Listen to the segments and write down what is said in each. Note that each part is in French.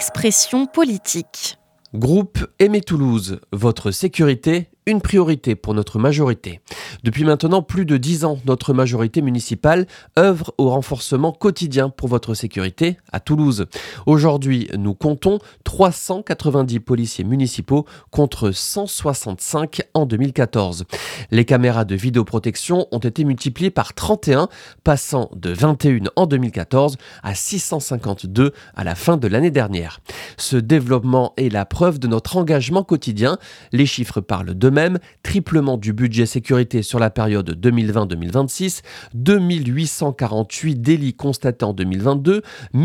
expression politique. Groupe Aimez Toulouse, votre sécurité, une priorité pour notre majorité. Depuis maintenant plus de 10 ans, notre majorité municipale œuvre au renforcement quotidien pour votre sécurité à Toulouse. Aujourd'hui, nous comptons 390 policiers municipaux contre 165 en 2014. Les caméras de vidéoprotection ont été multipliées par 31, passant de 21 en 2014 à 652 à la fin de l'année dernière. Ce développement est la preuve de notre engagement quotidien. Les chiffres parlent d'eux-mêmes. Triplement du budget sécurité sur la période 2020-2026, 2848 délits constatés en 2022,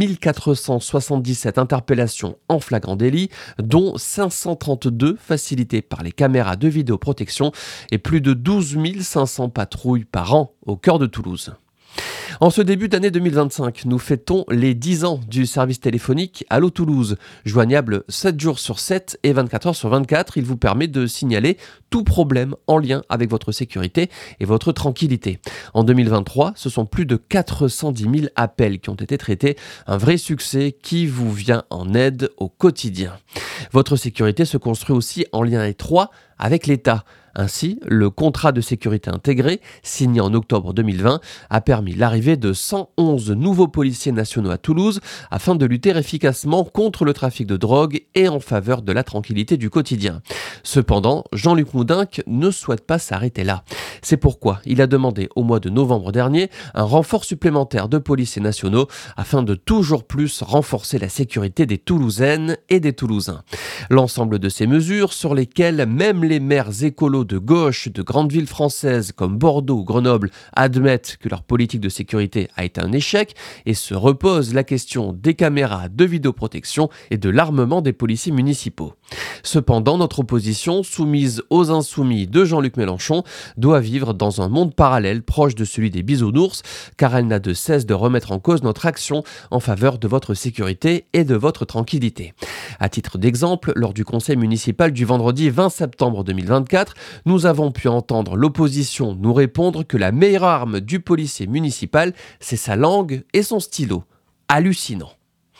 1477 interpellations en flagrant délit, dont 532 facilitées par les caméras de vidéoprotection et plus de 12 500 patrouilles par an au cœur de Toulouse. En ce début d'année 2025, nous fêtons les 10 ans du service téléphonique Allo Toulouse. Joignable 7 jours sur 7 et 24 heures sur 24, il vous permet de signaler tout problème en lien avec votre sécurité et votre tranquillité. En 2023, ce sont plus de 410 000 appels qui ont été traités, un vrai succès qui vous vient en aide au quotidien. Votre sécurité se construit aussi en lien étroit avec l'État. Ainsi, le contrat de sécurité intégré, signé en octobre 2020, a permis l'arrivée de 111 nouveaux policiers nationaux à Toulouse afin de lutter efficacement contre le trafic de drogue et en faveur de la tranquillité du quotidien. Cependant, Jean-Luc Moudenc ne souhaite pas s'arrêter là. C'est pourquoi il a demandé au mois de novembre dernier un renfort supplémentaire de policiers nationaux afin de toujours plus renforcer la sécurité des Toulousaines et des Toulousains. L'ensemble de ces mesures sur lesquelles même les maires écolos de gauche de grandes villes françaises comme Bordeaux ou Grenoble admettent que leur politique de sécurité a été un échec et se repose la question des caméras de vidéoprotection et de l'armement des policiers municipaux. Cependant, notre opposition, soumise aux insoumis de Jean-Luc Mélenchon, doit vivre dans un monde parallèle proche de celui des bisounours, car elle n'a de cesse de remettre en cause notre action en faveur de votre sécurité et de votre tranquillité. À titre d'exemple, lors du conseil municipal du vendredi 20 septembre 2024, nous avons pu entendre l'opposition nous répondre que la meilleure arme du policier municipal, c'est sa langue et son stylo. Hallucinant.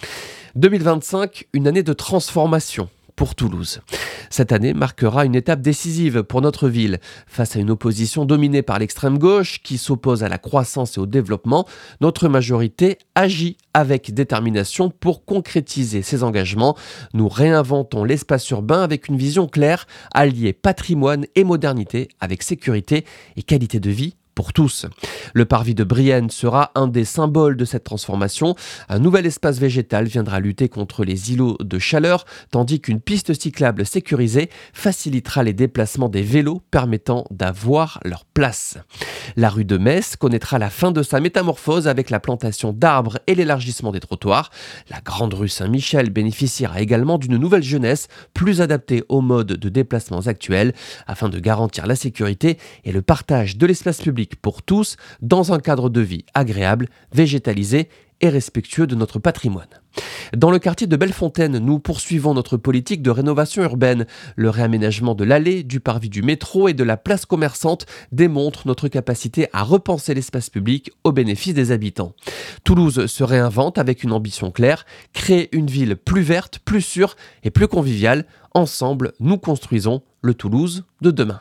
2025, une année de transformation pour Toulouse. Cette année marquera une étape décisive pour notre ville. Face à une opposition dominée par l'extrême gauche qui s'oppose à la croissance et au développement, notre majorité agit avec détermination pour concrétiser ses engagements. Nous réinventons l'espace urbain avec une vision claire, allier patrimoine et modernité avec sécurité et qualité de vie pour tous. Le parvis de Brienne sera un des symboles de cette transformation. Un nouvel espace végétal viendra lutter contre les îlots de chaleur, tandis qu'une piste cyclable sécurisée facilitera les déplacements des vélos permettant d'avoir leur place. La rue de Metz connaîtra la fin de sa métamorphose avec la plantation d'arbres et l'élargissement des trottoirs. La grande rue Saint-Michel bénéficiera également d'une nouvelle jeunesse plus adaptée aux modes de déplacements actuels afin de garantir la sécurité et le partage de l'espace public pour tous dans un cadre de vie agréable, végétalisé et respectueux de notre patrimoine. Dans le quartier de Bellefontaine, nous poursuivons notre politique de rénovation urbaine. Le réaménagement de l'allée, du parvis du métro et de la place commerçante démontre notre capacité à repenser l'espace public au bénéfice des habitants. Toulouse se réinvente avec une ambition claire, créer une ville plus verte, plus sûre et plus conviviale. Ensemble, nous construisons le Toulouse de demain.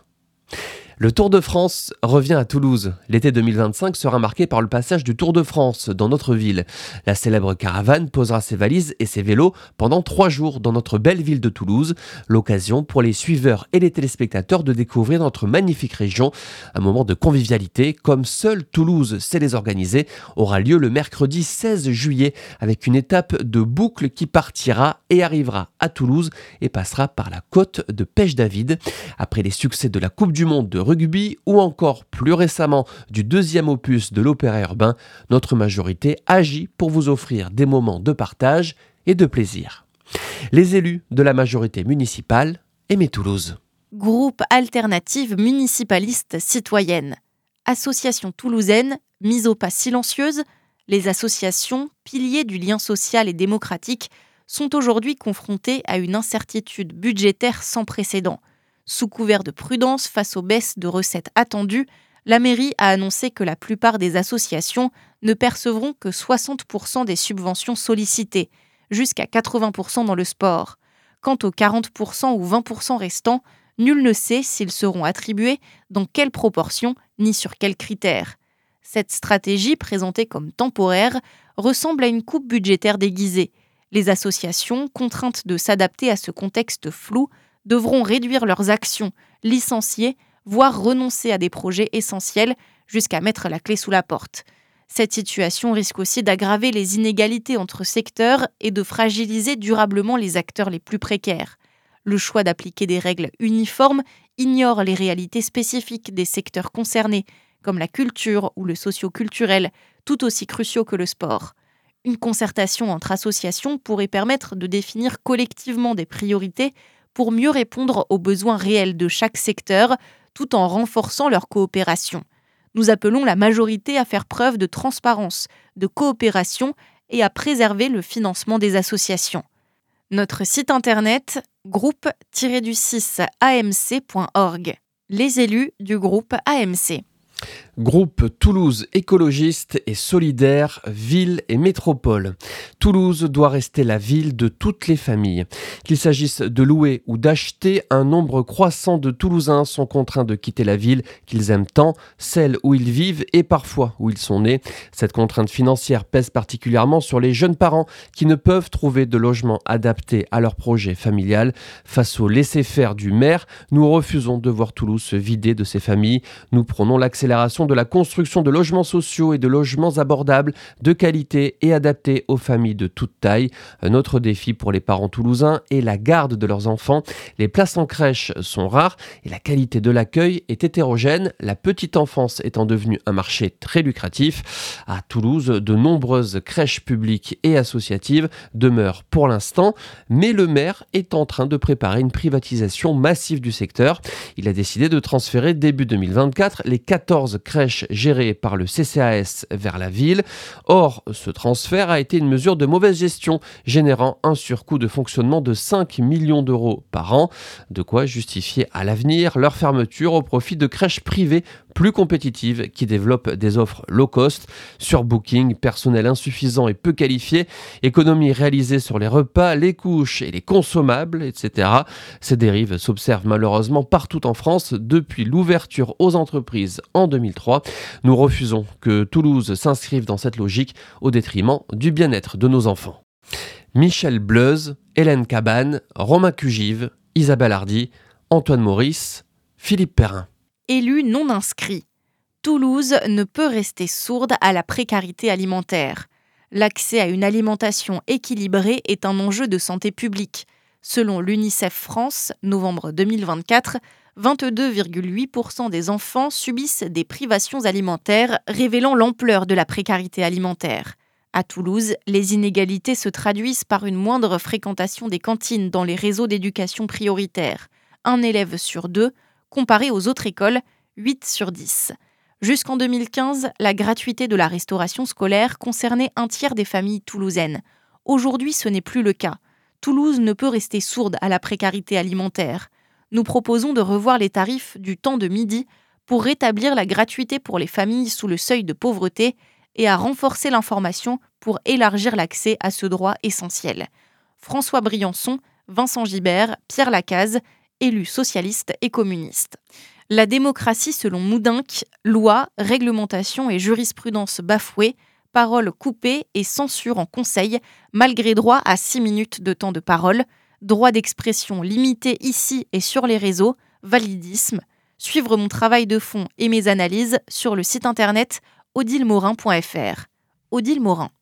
Le Tour de France revient à Toulouse. L'été 2025 sera marqué par le passage du Tour de France dans notre ville. La célèbre caravane posera ses valises et ses vélos pendant 3 jours dans notre belle ville de Toulouse. L'occasion pour les suiveurs et les téléspectateurs de découvrir notre magnifique région. Un moment de convivialité, comme seule Toulouse sait les organiser, aura lieu le mercredi 16 juillet avec une étape de boucle qui partira et arrivera à Toulouse et passera par la côte de Pêche-David. Après les succès de la Coupe du Monde de rugby ou encore plus récemment du 2e opus de l'opéra urbain, notre majorité agit pour vous offrir des moments de partage et de plaisir. Les élus de la majorité municipale, Aimez Toulouse. Groupe alternative municipaliste citoyenne. Association toulousaine, mise au pas silencieuse, les associations, piliers du lien social et démocratique, sont aujourd'hui confrontées à une incertitude budgétaire sans précédent. Sous couvert de prudence face aux baisses de recettes attendues, la mairie a annoncé que la plupart des associations ne percevront que 60% des subventions sollicitées. jusqu'à 80% dans le sport. Quant aux 40% ou 20% restants, nul ne sait s'ils seront attribués, dans quelle proportion, ni sur quels critères. Cette stratégie, présentée comme temporaire, ressemble à une coupe budgétaire déguisée. Les associations, contraintes de s'adapter à ce contexte flou, devront réduire leurs actions, licencier, voire renoncer à des projets essentiels jusqu'à mettre la clé sous la porte. Cette situation risque aussi d'aggraver les inégalités entre secteurs et de fragiliser durablement les acteurs les plus précaires. Le choix d'appliquer des règles uniformes ignore les réalités spécifiques des secteurs concernés, comme la culture ou le socio-culturel, tout aussi cruciaux que le sport. Une concertation entre associations pourrait permettre de définir collectivement des priorités pour mieux répondre aux besoins réels de chaque secteur, tout en renforçant leur coopération. Nous appelons la majorité à faire preuve de transparence, de coopération et à préserver le financement des associations. Notre site internet groupe-du6amc.org. Les élus du groupe AMC. Groupe Toulouse écologiste et solidaire, ville et métropole. Toulouse doit rester la ville de toutes les familles. Qu'il s'agisse de louer ou d'acheter, un nombre croissant de Toulousains sont contraints de quitter la ville qu'ils aiment tant, celle où ils vivent et parfois où ils sont nés. Cette contrainte financière pèse particulièrement sur les jeunes parents qui ne peuvent trouver de logement adapté à leur projet familial. Face au laisser-faire du maire, nous refusons de voir Toulouse se vider de ses familles. Nous prônons l'accélération de la construction de logements sociaux et de logements abordables, de qualité et adaptés aux familles de toute taille. Un autre défi pour les parents toulousains est la garde de leurs enfants. Les places en crèche sont rares et la qualité de l'accueil est hétérogène, la petite enfance étant devenue un marché très lucratif. À Toulouse, de nombreuses crèches publiques et associatives demeurent pour l'instant, mais le maire est en train de préparer une privatisation massive du secteur. Il a décidé de transférer début 2024 les 14 crèches gérées par le CCAS vers la ville. Or, ce transfert a été une mesure de mauvaise gestion, générant un surcoût de fonctionnement de 5 millions d'euros par an. De quoi justifier à l'avenir leur fermeture au profit de crèches privées plus compétitives qui développent des offres low cost, surbooking, personnel insuffisant et peu qualifié, économies réalisées sur les repas, les couches et les consommables, etc. Ces dérives s'observent malheureusement partout en France depuis l'ouverture aux entreprises en 2003. Nous refusons que Toulouse s'inscrive dans cette logique au détriment du bien-être de nos enfants. Michel Bleuze, Hélène Cabane, Romain Cugive, Isabelle Hardy, Antoine Maurice, Philippe Perrin. Élus non inscrits. Toulouse ne peut rester sourde à la précarité alimentaire. L'accès à une alimentation équilibrée est un enjeu de santé publique. Selon l'UNICEF France, novembre 2024, 22,8% des enfants subissent des privations alimentaires, révélant l'ampleur de la précarité alimentaire. À Toulouse, les inégalités se traduisent par une moindre fréquentation des cantines dans les réseaux d'éducation prioritaire. Un élève sur 2, comparé aux autres écoles, 8 sur 10. Jusqu'en 2015, la gratuité de la restauration scolaire concernait un tiers des familles toulousaines. Aujourd'hui, ce n'est plus le cas. Toulouse ne peut rester sourde à la précarité alimentaire. Nous proposons de revoir les tarifs du temps de midi pour rétablir la gratuité pour les familles sous le seuil de pauvreté et à renforcer l'information pour élargir l'accès à ce droit essentiel. François Briançon, Vincent Gibert, Pierre Lacaze, élus socialistes et communistes. La démocratie selon Moudinque, loi, réglementation et jurisprudence bafouée, paroles coupées et censure en conseil, malgré droit à 6 minutes de temps de parole, droit d'expression limité ici et sur les réseaux, validisme. Suivre mon travail de fond et mes analyses sur le site internet odilemorin.fr. Odile Morin.